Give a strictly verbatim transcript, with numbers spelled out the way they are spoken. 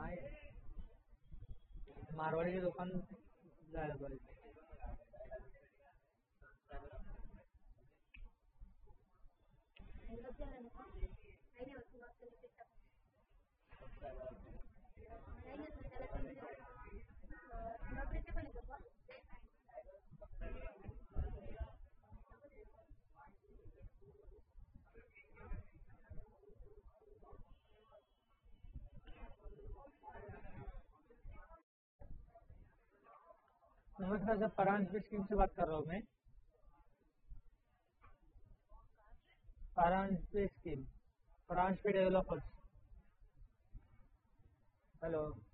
मारवाड़ी की दुकान जायला पाहिजे. नमस्कार सर, परांज पे स्कीम से बात कर रहा हूँ मैं. परांज पे स्कीम, परांज पे डेवलपर्स. हेलो.